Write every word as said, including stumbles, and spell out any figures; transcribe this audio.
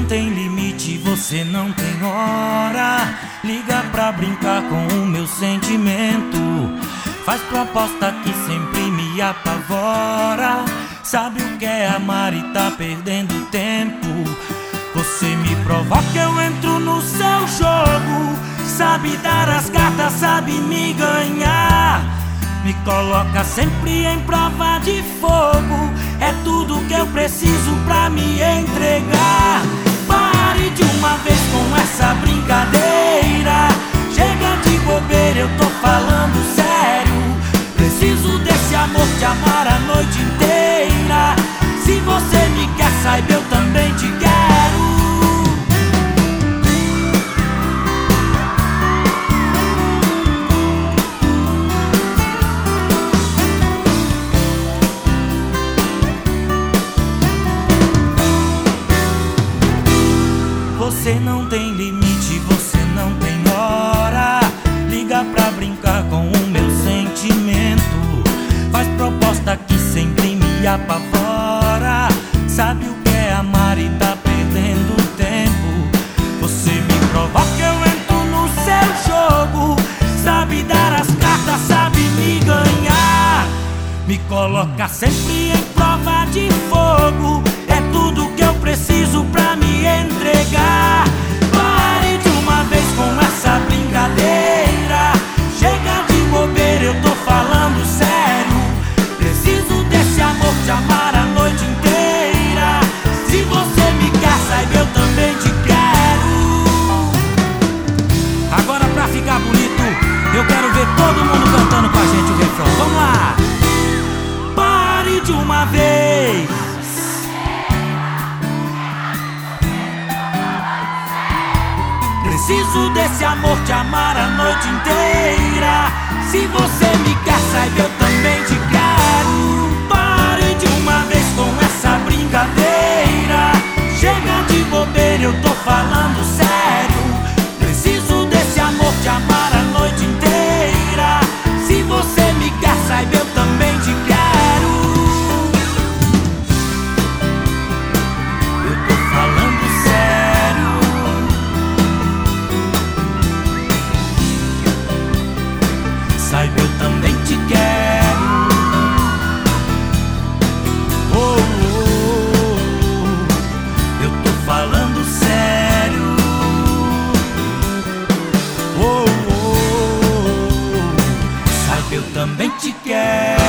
não tem limite, você não tem hora. Liga pra brincar com o meu sentimento. Faz proposta que sempre me apavora. Sabe o que é amar e tá perdendo tempo. Você me provoca, eu entro no seu jogo. Sabe dar as cartas, sabe me ganhar. Me coloca sempre em prova de fogo. É tudo que eu preciso pra me entregar. Pare de uma vez com essa brincadeira. Chega de bobeira, eu tô falando sério. Preciso desse amor, te amar a noite inteira. Se você me quer, saiba, eu também te quero. Você não tem limite, você não tem hora. Liga pra brincar com o meu sentimento. Faz proposta que sempre me apavora. Sabe o que é amar e tá perdendo tempo. Você me provoca, eu entro no seu jogo. Sabe dar as cartas, sabe me ganhar. Me coloca sempre em prova de fogo. É tudo que eu preciso pra me entregar. Pare de uma vez com essa brincadeira. Chega de bobeira, eu tô falando sério. Preciso desse amor, te amar a noite inteira. Se você me quer, saiba, eu também te quero. Agora pra ficar bonito, eu quero ver todo mundo cantando com a gente o refrão. Vamos lá! Pare de uma vez. Preciso desse amor, te amar a noite inteira. Se você me quer, saiba, eu também te quero. Pare de uma vez com essa brincadeira. Chega de bobeira, eu tô falando sério. Preciso desse amor, te amar a noite inteira. Se você me quer, saiba, eu também te quero. Eu tô falando sério. Saiba, eu também te quero. Oh, oh, oh. Eu tô falando sério. Oh, oh, oh. Saiba, eu também te quero.